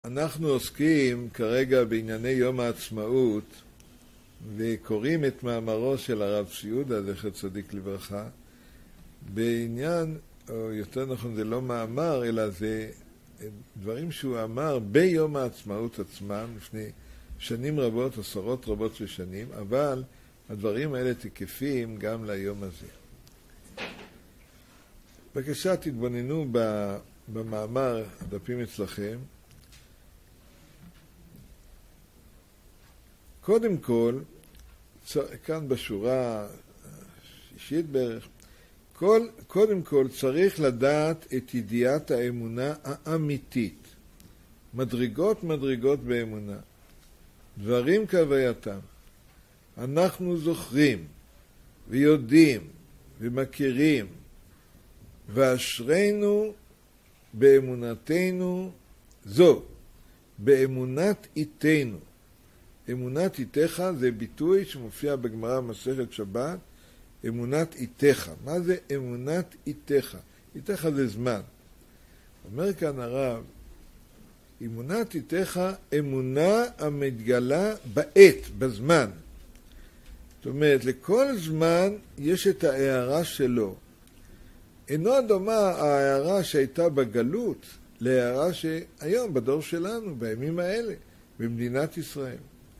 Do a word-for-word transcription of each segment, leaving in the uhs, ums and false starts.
אנחנו עוסקים כרגע בענייני יום העצמאות וקוראים את מאמרו של הרב צבי יהודה זכר צדיק לברכה בעניין, או יותר נכון זה לא מאמר אלא זה דברים שהוא אמר ביום העצמאות עצמם לפני שנים רבות, עשרות רבות של שנים, אבל הדברים האלה תקפים גם ליום הזה. בבקשה תתבוננו במאמר, הדפים אצלכם. קודם כל, כאן בשורה שישית בערך, כל, קודם כל צריך לדעת את ידיעת האמונה האמיתית. מדרגות מדרגות באמונה. דברים כהווייתם. אנחנו זוכרים ויודעים ומכירים ואשרינו באמונתנו זו, באמונת איתנו. אמונת איתך זה ביטוי שמופיע בגמרא מסכת שבת, אמונת איתך. מה זה אמונת איתך? איתך זה זמן. אומר כאן הרב, אמונת איתך, אמונה המתגלה בעת, בזמן. זאת אומרת, לכל זמן יש את ההערה שלו. אינו דומה ההערה שהייתה בגלות להערה שהיום בדור שלנו, בימים האלה, במדינת ישראל.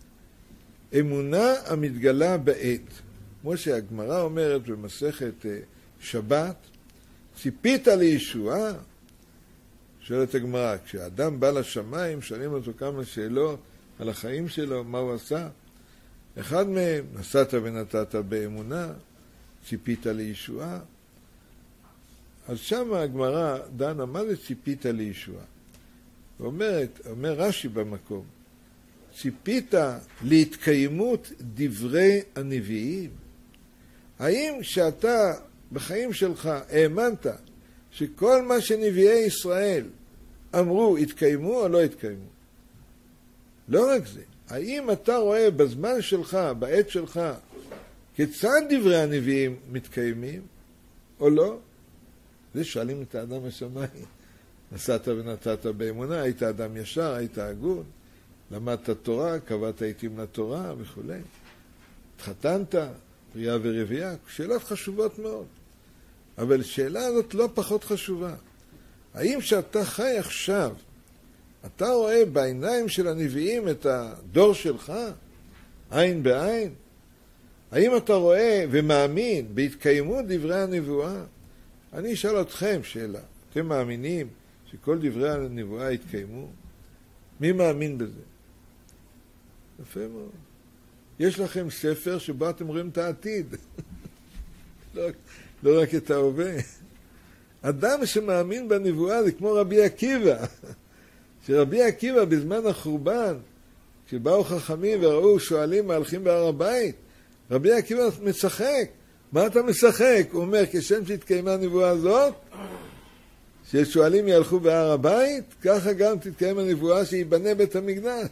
אמונה המתגלה בעת. כמו שהגמרא אומרת במסכת שבת, ציפית לישועה? שואלת הגמרא, כשאדם בא לשמיים, שואלים אותו כמה שאלות על החיים שלו, מה הוא עשה? אחד מהם, נסעת ונתת באמונה, ציפית לישועה. אז שם הגמרא דנה, מה זה ציפית לישועה? ואומרת, אומר רש"י במקום, ציפית להתקיימות דברי הנביאים? האם שאתה בחיים שלך האמנת שכל מה שנביאי ישראל אמרו התקיימו או לא התקיימו? לא רק זה, האם אתה רואה בזמן שלך, בעת שלך, כיצד דברי הנביאים מתקיימים או לא? זה שואלים את האדם השמיים. נסעת ונתת באמונה, היית אדם ישר, היית הגון, למדת תורה, קבעת עיתים לתורה וכו'. התחתנת, פרייה ורבייה, שאלות חשובות מאוד. אבל שאלה הזאת לא פחות חשובה. האם שאתה חי עכשיו, אתה רואה בעיניים של הנביאים את הדור שלך, עין בעין? האם אתה רואה ומאמין בהתקיימות דברי הנבואה? אני אשאל אתכם שאלה. אתם מאמינים שכל דברי הנבואה יתקיימו? מי מאמין בזה? יפה מאוד. יש לכם ספר שבו אתם רואים את העתיד. לא, לא רק את ההווה. אדם שמאמין בנבואה זה כמו רבי עקיבא. שרבי עקיבא בזמן החורבן, כשבאו חכמים וראו שואלים מהלכים בהר הבית, רבי עקיבא משחק. מה אתה משחק? הוא אומר, כשם שהתקיימה הנבואה הזאת, ששואלים יהלכו בהר הבית, ככה גם תתקיים הנבואה שיבנה בית המקדש.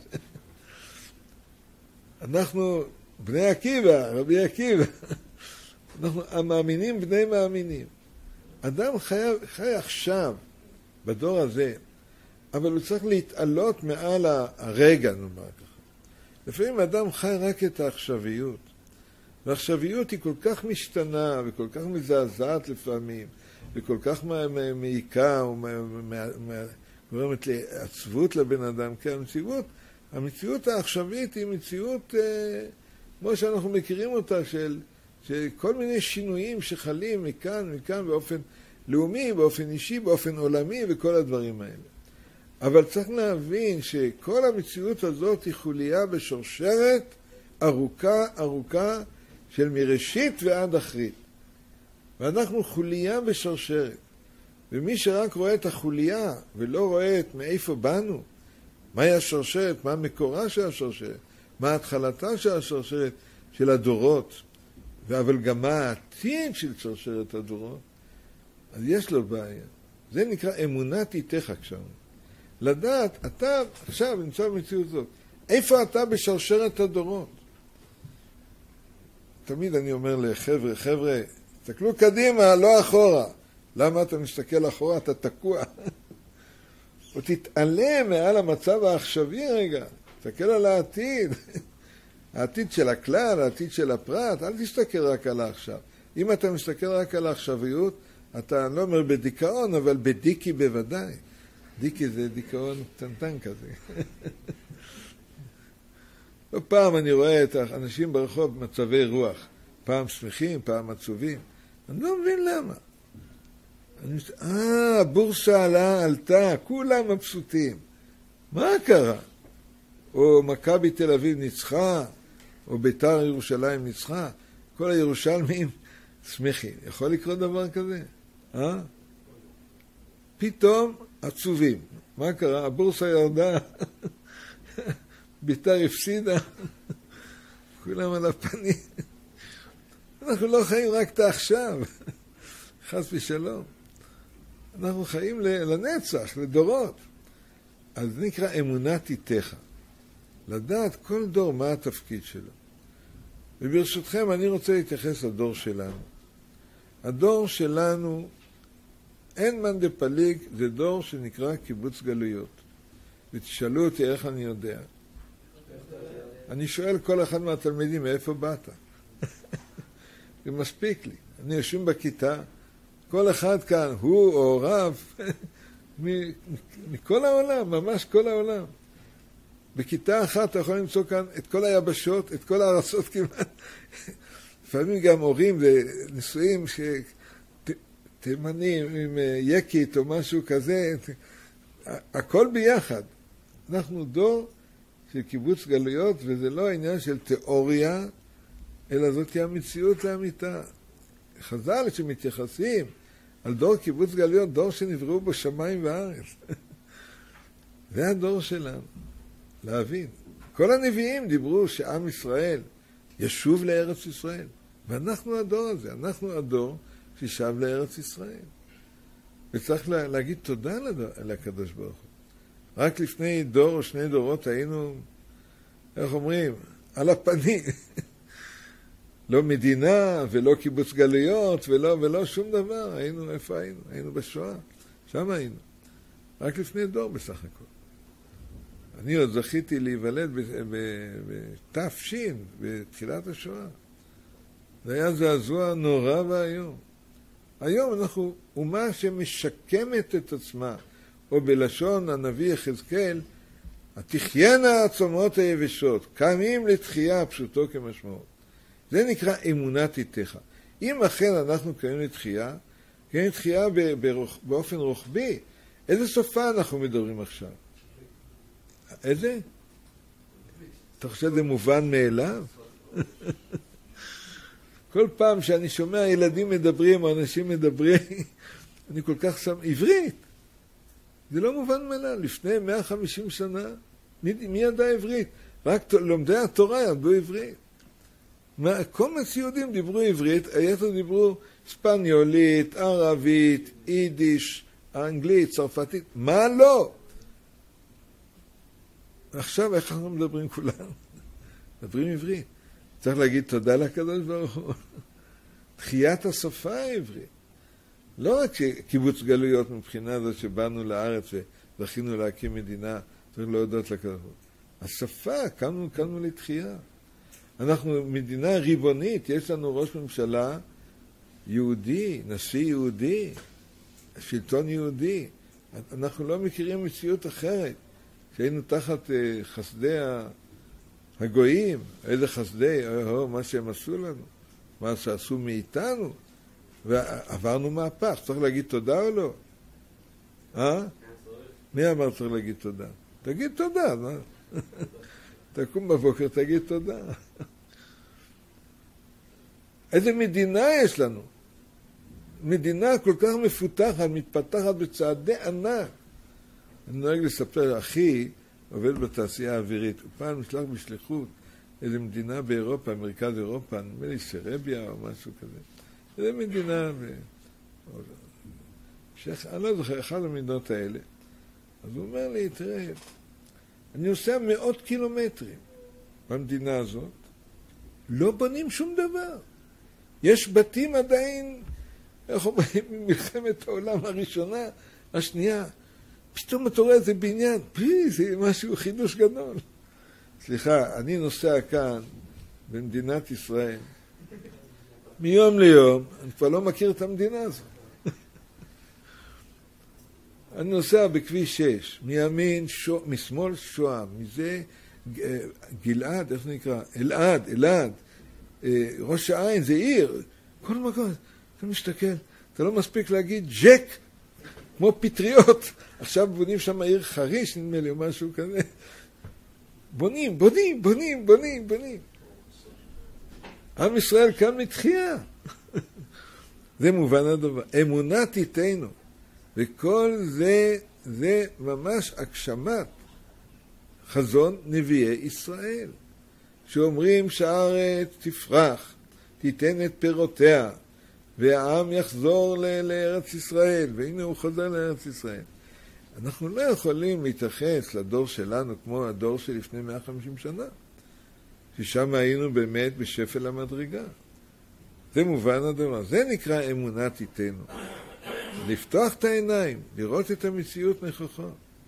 אנחנו בני עקיבא, רבי עקיבא. אנחנו המאמינים בני מאמינים. אדם חי, חי עכשיו, בדור הזה, אבל הוא צריך להתעלות מעל הרגע, נאמר ככה. לפעמים אדם חי רק את העכשוויות. והעכשוויות היא כל כך משתנה וכל כך מזעזעת לפעמים, וכל כך מעיקה וגורמת לעצבות לבן אדם. כי המציאות, המציאות העכשווית היא מציאות אה, כמו שאנחנו מכירים אותה, של, של כל מיני שינויים שחלים מכאן מכאן באופן לאומי, באופן אישי, באופן עולמי וכל הדברים האלה. אבל צריך להבין שכל המציאות הזאת היא חוליה בשרשרת ארוכה ארוכה של מראשית ועד אחרית. ואנחנו חוליה בשרשרת. ומי שרק רואה את החוליה ולא רואה את מאיפה באנו, מהי השרשרת, מה המקורה של השרשרת, מה התחלתה של השרשרת של הדורות, אבל גם מה העתיד של שרשרת הדורות, אז יש לו בעיה. זה נקרא אמונת איתך עכשיו. לדעת, אתה עכשיו נמצא במציאות זאת. איפה אתה בשרשרת הדורות? תמיד אני אומר לחבר'ה, חבר'ה, תסתכלו קדימה, לא אחורה. למה אתה מסתכל אחורה? אתה תקוע. או תתעלם מעל המצב העכשווי רגע, תסתכל על העתיד, העתיד של הכלל, העתיד של הפרט, אל תסתכל רק על העכשיו. אם אתה מסתכל רק על העכשוויות, אתה לא אומר בדיכאון, אבל בדיקי בוודאי. דיקי זה דיכאון קטנטן כזה. לא פעם אני רואה את האנשים ברחוב במצבי רוח, פעם שמחים, פעם עצובים. אני לא מבין למה. אה, הבורסה עלה, עלתה, כולם מבסוטים. מה קרה? או מכבי תל אביב ניצחה, או ביתר ירושלים ניצחה. כל הירושלמים שמחים. יכול לקרות דבר כזה? אה? פתאום עצובים. מה קרה? הבורסה ירדה, ביתר הפסידה, כולם על הפנים. אנחנו לא חיים רק את עכשיו, חס ושלום. אנחנו חיים לנצח, לדורות. אז זה נקרא אמונת איתך. לדעת כל דור מה התפקיד שלו. וברשותכם אני רוצה להתייחס לדור שלנו. הדור שלנו, אין מן דפליג, זה דור שנקרא קיבוץ גלויות. ותשאלו אותי איך אני יודע. אני שואל כל אחד מהתלמידים, מאיפה באת? זה מספיק לי. אני יושב בכיתה, כל אחד כאן, הוא או רב, מכל העולם, ממש כל העולם. בכיתה אחת אתה יכול למצוא כאן את כל היבשות, את כל הארצות כמעט. לפעמים גם הורים ונשואים שתימנים עם יקית או משהו כזה, הכל ביחד. אנחנו דור של קיבוץ גלויות, וזה לא העניין של תיאוריה, אלא זאת היא המציאות לאמיתה. חז"ל שמתייחסים על דור קיבוץ גלויות, דור שנבראו בו שמיים וארץ. זה הדור שלנו, להבין. כל הנביאים דיברו שעם ישראל ישוב לארץ ישראל, ואנחנו הדור הזה, אנחנו הדור ששב לארץ ישראל. וצריך לה, להגיד תודה לקדוש ברוך הוא. רק לפני דור או שני דורות היינו, איך אומרים, על הפנים. לא מדינה ולא קיבוץ גלויות ולא, ולא שום דבר. היינו, איפה היינו? היינו בשואה. שם היינו. רק לפני דור בסך הכל. אני עוד זכיתי להיוולד בתש"ין, בתחילת השואה. זה היה זעזוע נורא והיום. היום אנחנו אומה שמשקמת את עצמה, או בלשון הנביא יחזקאל, התחיינה העצמות היבשות, קמים לתחייה פשוטו כמשמעות. זה נקרא אמונת איתך. אם אכן אנחנו קמים לתחייה, קמים לתחייה באופן רוחבי, איזה סופה אנחנו מדברים עכשיו? איזה? אתה חושב שזה מובן מאליו? כל פעם שאני שומע ילדים מדברים או אנשים מדברים, אני כל כך שם עברית. זה לא מובן מאליו. לפני מאה וחמישים שנה, מי, מי ידע עברית? רק לומדי התורה ידעו עברית. מה, קומץ יהודים דיברו עברית, היתר דיברו ספניולית, ערבית, יידיש, אנגלית, צרפתית. מה לא? עכשיו איך אנחנו מדברים כולם? מדברים עברית. צריך להגיד תודה לקדוש ברוך הוא. תחיית השפה העברית. לא רק קיבוץ גלויות מבחינה הזאת שבאנו לארץ וזכינו להקים מדינה, צריך להודות לקדוש ברוך הוא. השפה, קמנו, קמנו לתחייה. אנחנו מדינה ריבונית, יש לנו ראש ממשלה יהודי, נשיא יהודי, שלטון יהודי. אנחנו לא מכירים מציאות אחרת. שהיינו תחת חסדי הגויים, איזה חסדי, או, מה שהם עשו לנו, מה שעשו מאיתנו, ועברנו מהפך. צריך להגיד תודה או לא? אה? מי אמר צריך להגיד תודה? תגיד תודה, מה? תקום בבוקר, תגיד תודה. איזה מדינה יש לנו? מדינה כל כך מפותחת, מתפתחת בצעדי ענק. אני נוהג לספר, אחי עובד בתעשייה האווירית, הוא פעם נשלח בשליחות איזו מדינה באירופה, מרכז אירופה, נדמה לי סרביה או משהו כזה. איזו מדינה, ב... שח... אני לא זוכר, אחד המדינות האלה. אז הוא אומר לי, תראה, אני עושה מאות קילומטרים במדינה הזאת, לא בונים שום דבר. יש בתים עדיין, איך אומרים, ממלחמת העולם הראשונה, השנייה, פתאום אתה רואה איזה בניין, פי, זה משהו חידוש גדול. סליחה, אני נוסע כאן במדינת ישראל, מיום ליום, אני כבר לא מכיר את המדינה הזאת. אני נוסע בכביש שש, מימין, שו, משמאל שוהם, מזה גלעד, איך זה נקרא? אלעד, אלעד, ראש העין, זה עיר, כל מקום, אתה מסתכל, אתה לא מספיק להגיד ג'ק, כמו פטריות, עכשיו בונים שם עיר חריש, נדמה לי, או משהו כזה. בונים, בונים, בונים, בונים, בונים. עם ישראל כאן מתחייה. זה מובן הדבר. אמונה תיתנו. וכל זה, זה ממש הגשמת חזון נביאי ישראל. שאומרים שהארץ תפרח, תיתן את פירותיה, והעם יחזור ל- לארץ ישראל, והנה הוא חוזר לארץ ישראל. אנחנו לא יכולים להתייחס לדור שלנו כמו הדור שלפני מאה וחמישים שנה, ששם היינו באמת בשפל המדרגה. זה מובן הדבר. זה נקרא אמונה תיתנו. לפתוח את העיניים, לראות את המציאות נכוחה.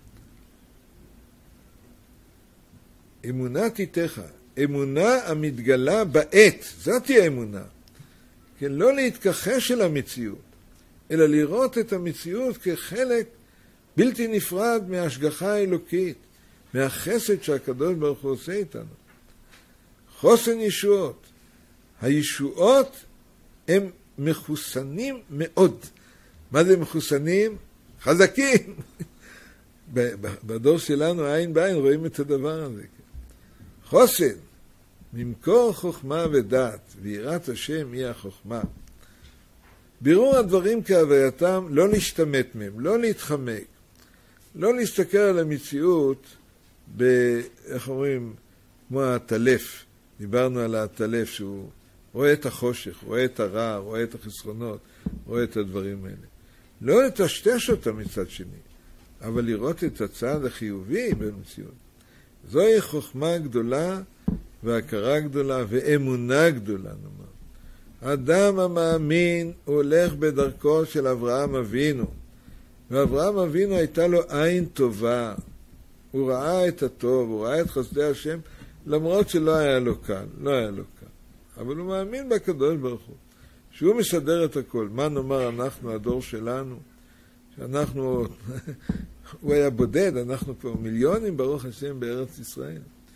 אמונה תיתך, אמונה המתגלה בעת, זאת היא האמונה. כן, לא להתכחש אל המציאות, אלא לראות את המציאות כחלק בלתי נפרד מההשגחה האלוקית, מהחסד שהקדוש ברוך הוא עושה איתנו. חוסן ישועות. הישועות הם מחוסנים מאוד. מה זה מחוסנים? חזקים. בדור שלנו עין בעין רואים את הדבר הזה. חוסן, ממקור חוכמה ודעת, ויראת השם היא החוכמה. בירור הדברים כהווייתם, לא להשתמט מהם, לא להתחמק, לא להסתכל על המציאות, ב, איך אומרים, כמו הטלף. דיברנו על הטלף שהוא רואה את החושך, רואה את הרע, רואה את החסרונות, רואה את הדברים האלה. לא לטשטש אותם מצד שני, אבל לראות את הצד החיובי במציאות. זוהי חוכמה גדולה והכרה גדולה ואמונה גדולה, נאמר. האדם המאמין הולך בדרכו של אברהם אבינו, ואברהם אבינו הייתה לו עין טובה. הוא ראה את הטוב, הוא ראה את חסדי השם, למרות שלא היה לו קל, לא היה לו קל. אבל הוא מאמין בקדוש ברוך הוא, שהוא מסדר את הכל. מה נאמר אנחנו, הדור שלנו, שאנחנו, הוא היה בודד, אנחנו פה מיליונים ברוך השם בארץ ישראל.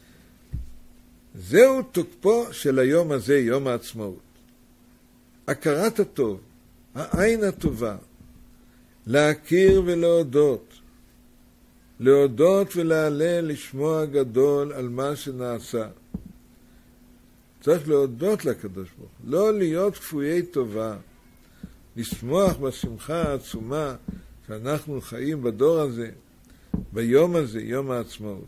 זהו תוקפו של היום הזה, יום העצמאות. הכרת הטוב, העין הטובה, להכיר ולהודות, להודות ולהלל לשמוע גדול על מה שנעשה. צריך להודות לקדוש ברוך הוא, לא להיות כפויי טובה, לשמוח בשמחה העצומה שאנחנו חיים בדור הזה, ביום הזה, יום העצמאות.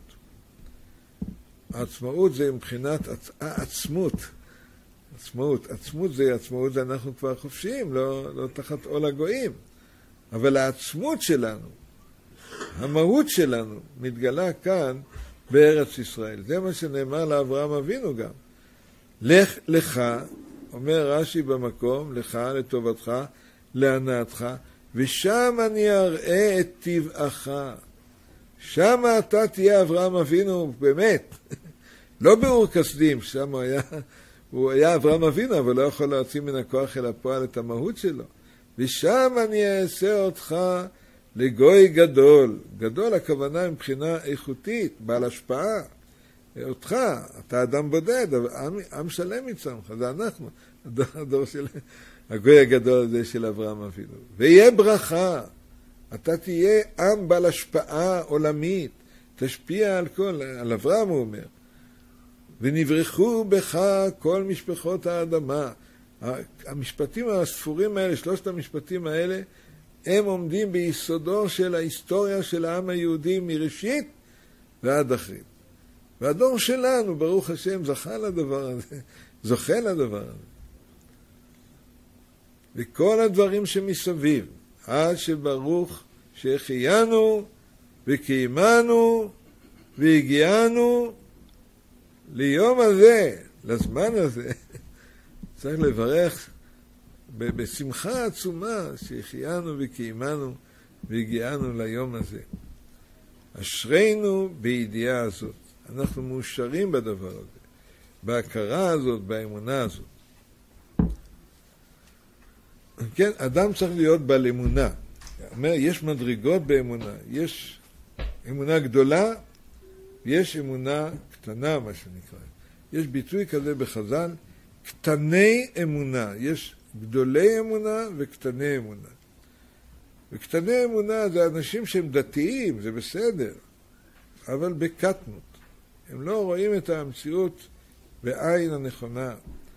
העצמאות זה מבחינת עצ... העצמות. עצמאות, עצמות זה עצמאות, זה אנחנו כבר חופשיים, לא, לא תחת עול הגויים. אבל העצמות שלנו, המהות שלנו, מתגלה כאן בארץ ישראל. זה מה שנאמר לאברהם אבינו גם. לך לך, אומר רש"י במקום, לך לטובתך, להנאתך, ושם אני אראה את טבעך. שם אתה תהיה אברהם אבינו באמת. לא באור כסדים, שם הוא היה, הוא היה אברהם אבינו, אבל לא יכול להוציא מן הכוח אל הפועל את המהות שלו. ושם אני אעשה אותך לגוי גדול. גדול הכוונה מבחינה איכותית, בעל השפעה. אותך, אתה אדם בודד, אבל עם, עם שלם מצמך, זה אנחנו, הדור, הדור של הגוי הגדול הזה של אברהם אבינו. ויהיה ברכה, אתה תהיה עם בעל השפעה עולמית, תשפיע על כל, על אברהם הוא אומר. ונברחו בך כל משפחות האדמה. המשפטים הספורים האלה, שלושת המשפטים האלה, הם עומדים ביסודו של ההיסטוריה של העם היהודי מראשית ועד אחרית. והדור שלנו, ברוך השם, זכה לדבר הזה, זוכה לדבר הזה. וכל הדברים שמסביב, עד שברוך שהחיינו וקיימנו והגיענו ליום הזה, לזמן הזה, צריך לברך בשמחה עצומה שהחיינו וקיימנו והגיענו ליום הזה. אשרינו בידיעה הזאת. אנחנו מאושרים בדבר הזה, בהכרה הזאת, באמונה הזאת. כן, אדם צריך להיות בעל אמונה. אומר, יש מדרגות באמונה. יש אמונה גדולה, יש אמונה קטנה, מה שנקרא. יש ביטוי כזה בחז"ל, קטני אמונה. יש גדולי אמונה וקטני אמונה. וקטני אמונה זה אנשים שהם דתיים, זה בסדר, אבל בקטנות. הם לא רואים את המציאות בעין הנכונה.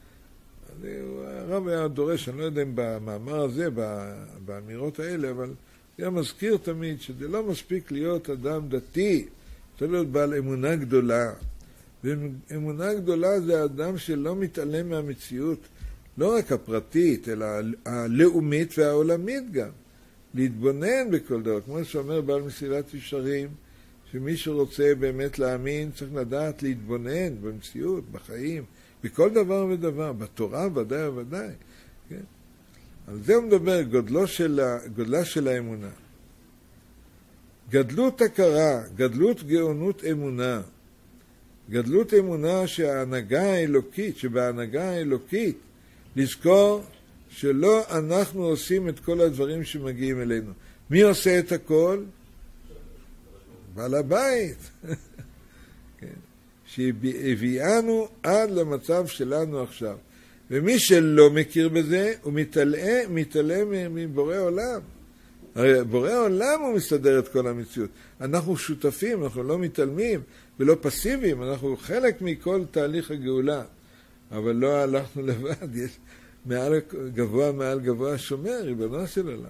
הרב היה דורש, אני לא יודע אם במאמר הזה, באמירות האלה, אבל היה מזכיר תמיד שזה לא מספיק להיות אדם דתי, צריך להיות בעל אמונה גדולה. ואמונה גדולה זה אדם שלא מתעלם מהמציאות, לא רק הפרטית, אלא הלאומית והעולמית גם. להתבונן בכל דבר, כמו שאומר בעל מסילת ישרים, שמי שרוצה באמת להאמין צריך לדעת להתבונן במציאות, בחיים, בכל דבר ודבר, בתורה ודאי וודאי. כן? על זה הוא מדבר, גודלו של, גודלה של האמונה. גדלות הכרה, גדלות גאונות אמונה. גדלות אמונה שההנהגה האלוקית, שבהנהגה האלוקית, לזכור שלא אנחנו עושים את כל הדברים שמגיעים אלינו. מי עושה את הכל? בעל הבית. כן. שהביאנו עד למצב שלנו עכשיו. ומי שלא מכיר בזה, הוא מתעלם, מתעלם מבורא עולם. הרי בורא עולם הוא מסתדר את כל המציאות. אנחנו שותפים, אנחנו לא מתעלמים ולא פסיביים, אנחנו חלק מכל תהליך הגאולה. אבל לא הלכנו לבד, יש מעל גבוה מעל גבוה שומר, ריבונו של עולם.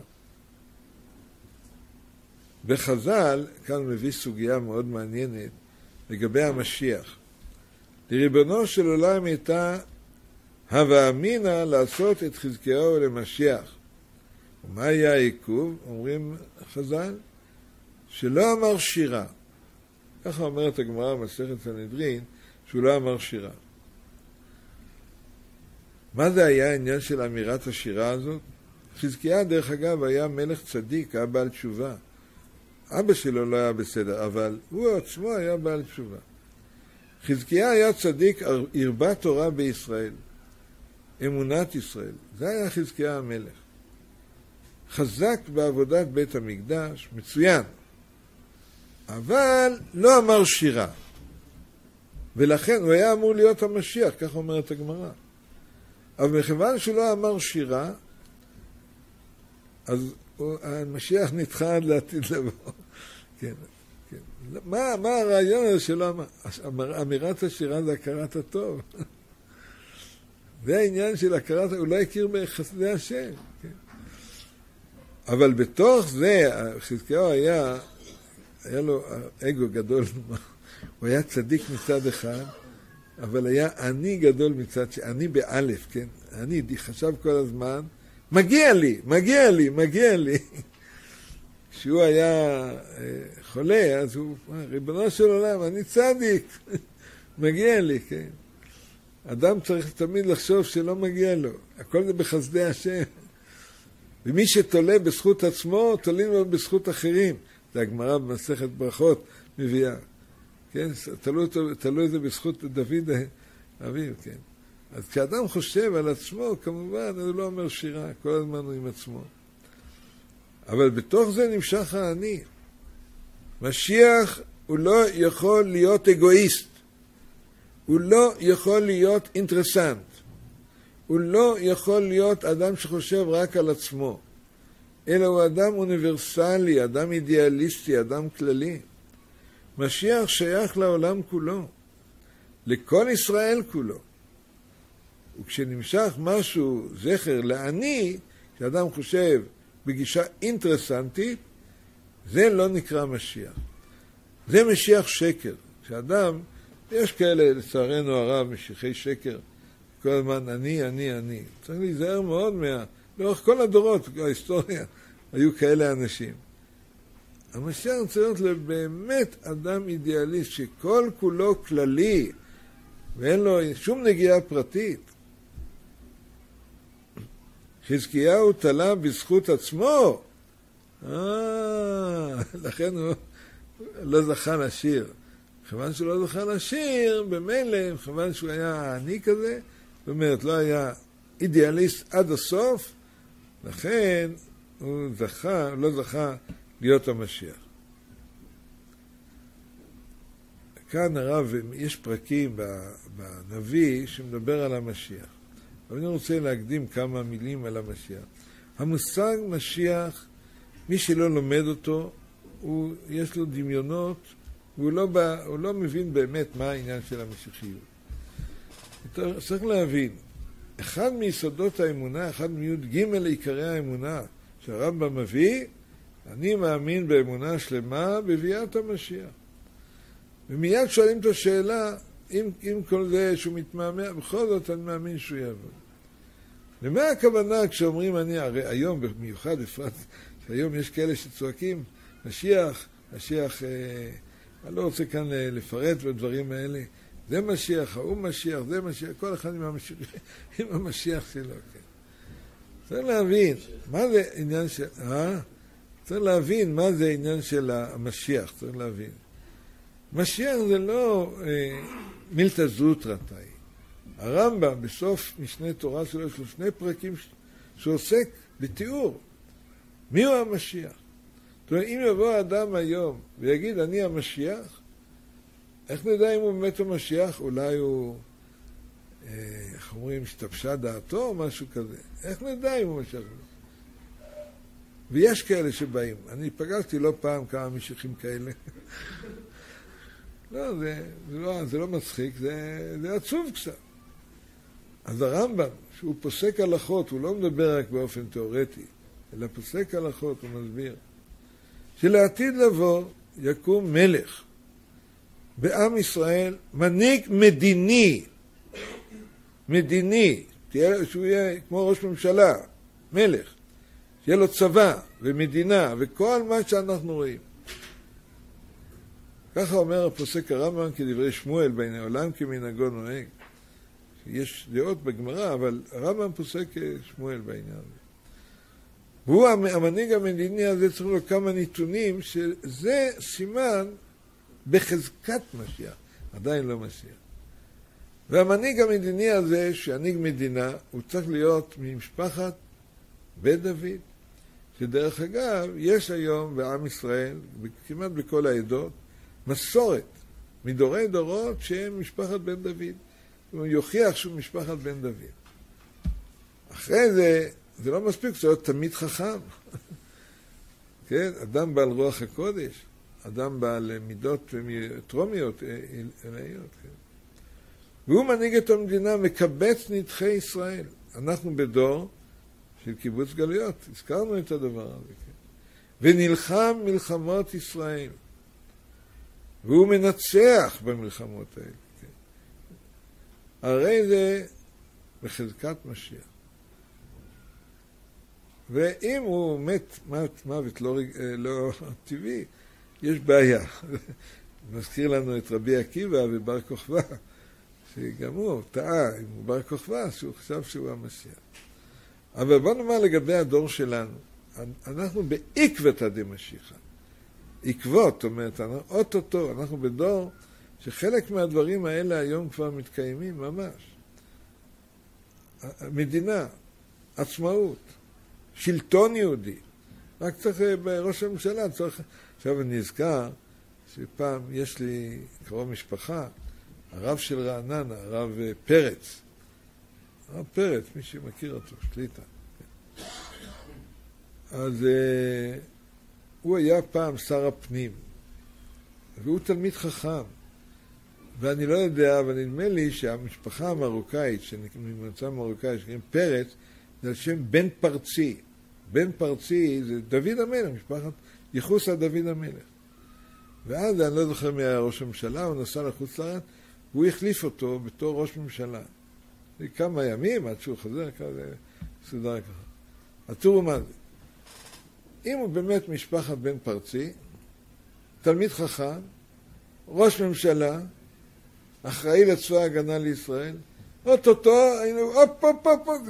בחז"ל, כאן מביא סוגיה מאוד מעניינת לגבי המשיח. לריבונו של עולם הייתה הווה אמינא לעשות את חזקיהו למשיח. ומה היה העיכוב? אומרים חז"ל, שלא אמר שירה. ככה אומרת הגמרא במסכת סנהדרין, שהוא לא אמר שירה. מה זה היה העניין של אמירת השירה הזאת? חזקיה, דרך אגב, היה מלך צדיק, היה בעל תשובה. אבא שלו לא היה בסדר, אבל הוא עצמו היה בעל תשובה. חזקיה היה צדיק, הרבה תורה בישראל, אמונת ישראל. זה היה חזקיה המלך. חזק בעבודת בית המקדש, מצוין. אבל לא אמר שירה. ולכן הוא היה אמור להיות המשיח, כך אומרת הגמרא. אבל מכיוון שלא אמר שירה, אז המשיח נדחה עד לעתיד לבוא. כן, כן. מה, מה הרעיון הזה שלא אמר? אמירת השירה זה הכרת הטוב. זה העניין של הכרת, הוא לא הכיר בחסדי השם. כן. אבל בתוך זה, חזקיהו היה, היה לו אגו גדול, הוא היה צדיק מצד אחד, אבל היה אני גדול מצד שני, אני באלף, כן? אני חשב כל הזמן, מגיע לי, מגיע לי, מגיע לי. כשהוא היה חולה, אז הוא, ריבונו של עולם, אני צדיק, מגיע לי, כן? אדם צריך תמיד לחשוב שלא מגיע לו, הכל זה בחסדי השם. ומי שתולה בזכות עצמו, תולים לו בזכות אחרים. זה הגמרא במסכת ברכות מביאה. כן, תלו, תלו את זה בזכות דוד אביו, כן. אז כשאדם חושב על עצמו, כמובן, הוא לא אומר שירה, כל הזמן הוא עם עצמו. אבל בתוך זה נמשך האני. משיח הוא לא יכול להיות אגואיסט. הוא לא יכול להיות אינטרסנט. הוא לא יכול להיות אדם שחושב רק על עצמו. אלא הוא אדם אוניברסלי, אדם אידיאליסטי, אדם כללי. משיח שייך לעולם כולו, לכל ישראל כולו. וכשנמשך משהו זכר לעני, כשאדם חושב בגישה אינטרסנטית, זה לא נקרא משיח. זה משיח שקר. כשאדם, יש כאלה לצערנו הרב, משיחי שקר, כל הזמן אני, אני, אני. צריך להיזהר מאוד מה... לאורך כל הדורות, ההיסטוריה, היו כאלה אנשים. המשיח צריך להיות באמת אדם אידיאליסט שכל כולו כללי ואין לו שום נגיעה פרטית. חזקיהו תלה בזכות עצמו. אה, לכן הוא, לא זכה לשיר. כיוון שהוא לא זכה לשיר, במילא, כיוון שהוא היה עני כזה, זאת אומרת, לא היה אידיאליסט עד הסוף, לכן הוא זכה, הוא לא זכה להיות המשיח. כאן הרב, יש פרקים בנביא שמדבר על המשיח. אבל אני רוצה להקדים כמה מילים על המשיח. המושג משיח, מי שלא לומד אותו, הוא, יש לו דמיונות, והוא לא, בא, הוא לא מבין באמת מה העניין של המשיחיות. צריך להבין, אחד מיסודות האמונה, אחד מיוד ג' עיקרי האמונה, שהרמב"ם מביא, אני מאמין באמונה שלמה בביאת המשיח. ומיד שואלים את השאלה, אם, אם כל זה שהוא מתמהמה, בכל זאת אני מאמין שהוא יעבור. למה הכוונה כשאומרים אני, הרי היום במיוחד בפרט, שהיום יש כאלה שצועקים, משיח, משיח, אה, אני לא רוצה כאן לפרט בדברים האלה, זה משיח, הוא משיח, זה משיח, כל אחד עם המשיח, עם המשיח שלו, כן. צריך להבין, מה זה עניין של, אה? צריך להבין מה זה עניין של המשיח, צריך להבין. משיח זה לא אה, מילתא זוטרתאי. הרמב"ם בסוף משנה תורה שלו יש לו שני פרקים שעוסק בתיאור. מי הוא המשיח? זאת אומרת, אם יבוא האדם היום ויגיד אני המשיח, איך נדע אם הוא באמת המשיח? אולי הוא, אה, איך אומרים, השתבשה דעתו או משהו כזה. איך נדע אם הוא משיח? ויש כאלה שבאים. אני פגשתי לא פעם כמה משיחים כאלה. לא, זה, זה לא, זה לא מצחיק, זה, זה עצוב קצת. אז הרמב"ם, שהוא פוסק הלכות, הוא לא מדבר רק באופן תיאורטי, אלא פוסק הלכות, הוא מסביר, שלעתיד לבוא יקום מלך בעם ישראל, מנהיג מדיני, מדיני, תהיה, שהוא יהיה כמו ראש ממשלה, מלך, שיהיה לו צבא ומדינה וכל מה שאנחנו רואים. ככה אומר הפוסק הרמב"ם כדברי שמואל, בין העולם כמנהגו נוהג. יש דעות בגמרא, אבל הרמב"ם פוסק שמואל בעניין הזה. והוא המנהיג המדיני הזה, צריך לו כמה נתונים, שזה סימן בחזקת משיח, עדיין לא משיח. והמנהיג המדיני הזה, שהנהיג מדינה, הוא צריך להיות ממשפחת בית דוד, שדרך אגב, יש היום בעם ישראל, כמעט בכל העדות, מסורת, מדורי דורות שהם משפחת בן דוד. הוא יוכיח שהוא משפחת בן דוד. אחרי זה, זה לא מספיק, זה להיות תמיד חכם. כן, אדם בעל רוח הקודש, אדם בעל מידות טרומיות, אלאיות. כן. והוא מנהיג את המדינה, מקבץ נדחי ישראל. אנחנו בדור של קיבוץ גלויות, הזכרנו את הדבר הזה. כן. ונלחם מלחמות ישראל. והוא מנצח במלחמות האלה. כן. הרי זה בחזקת משיח. ואם הוא מת, מת מוות לא, לא טבעי, יש בעיה. מזכיר לנו את רבי עקיבא ובר כוכבא, שגם הוא טעה עם בר כוכבא, שהוא חשב שהוא המשיח. אבל בוא נאמר לגבי הדור שלנו, אנחנו בעקבתא דמשיחא. עקבות, זאת אומרת, אוטוטו, אנחנו בדור שחלק מהדברים האלה היום כבר מתקיימים ממש. מדינה, עצמאות, שלטון יהודי. רק צריך בראש הממשלה, צריך... עכשיו אני אזכר שפעם יש לי קרוב משפחה, הרב של רעננה, הרב פרץ. הרב פרץ, מי שמכיר אותו, שליטה. אז uh, הוא היה פעם שר הפנים, והוא תלמיד חכם. ואני לא יודע, אבל נדמה לי שהמשפחה המרוקאית, שממצא מרוקאי, שקוראים פרץ, זה על שם בן פרצי. בן פרצי זה דוד המלך, משפחת יחוסה דוד המלך. ואז אני לא זוכר מי היה ראש הממשלה, הוא נסע לחוץ לארץ, והוא החליף אותו בתור ראש ממשלה. כמה ימים עד שהוא חזר כזה, סודר ככה. אז תראו מה זה. אם הוא באמת משפחת בן פרצי, תלמיד חכם, ראש ממשלה, אחראי לצבא ההגנה לישראל, אוטוטו, היינו, אופ, אופ, אופ, אופ.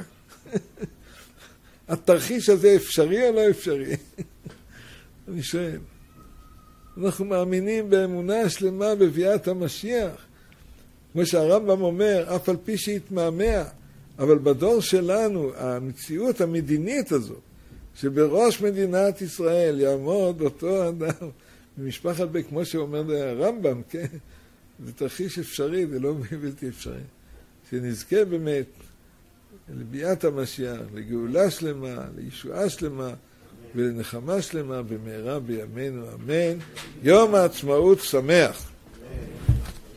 התרחיש הזה אפשרי או לא אפשרי? אני שואל. אנחנו מאמינים באמונה שלמה בביאת המשיח. כמו שהרמב"ם אומר, אף על פי שהתמהמה, אבל בדור שלנו, המציאות המדינית הזו, שבראש מדינת ישראל יעמוד אותו אדם ממשפחת בית, כמו שאומר הרמב"ם, כן? זה תרחיש אפשרי, זה לא בלתי אפשרי. שנזכה באמת לביאת המשיח, לגאולה שלמה, לישועה שלמה ולנחמה שלמה במהרה בימינו, אמן. יום העצמאות שמח.